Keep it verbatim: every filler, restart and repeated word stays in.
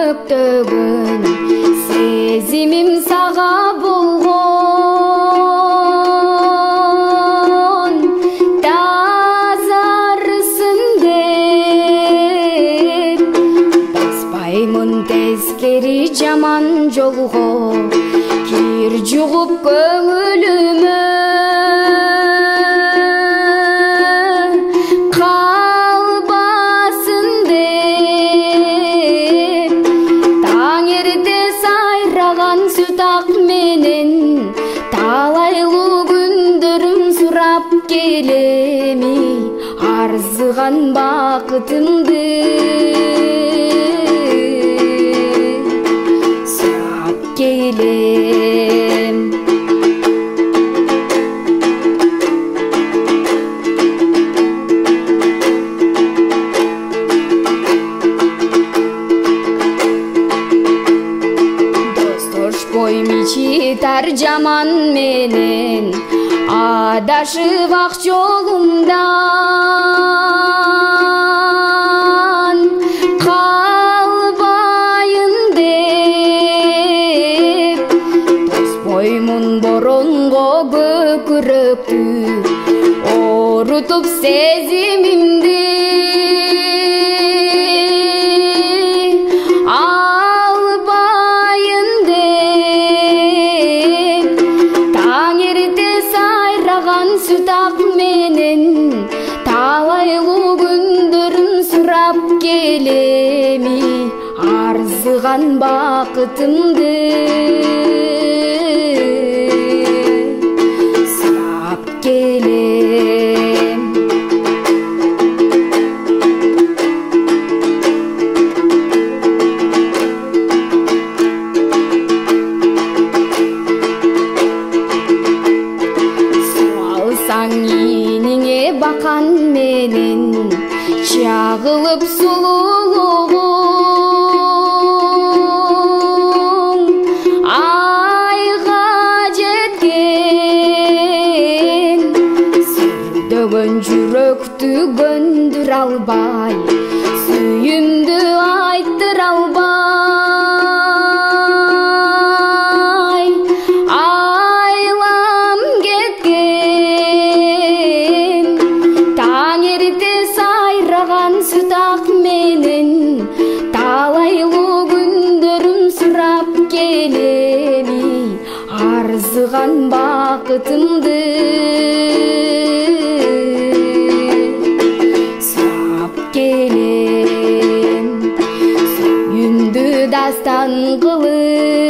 күрөктөгөн сезимим сага болгон тазарсын деп баспаймын тескери жаман жолго кир жугуп көңүлүмө келеми арзыган бакытымды сурап келем. Достошпой мичи таржаман менен адашып ак жолумдан калбайын деп тоспоймун боронго көкүрөктү орутуп сезимимди Сүтак менен талайлуу күндөрүм сурап келеми арзыган бакытымды сурап келем. Иниңе бакан менен чагылып сулуулугуң айга жеткен сүрдөгөн жүрөктү көндүрө албай сүйүмдү айттыра албай Сүтак менен талайлуу күндөрүм сурап келеми арзыган бакытымды сурап келем. Сүйүмдү дастан кылып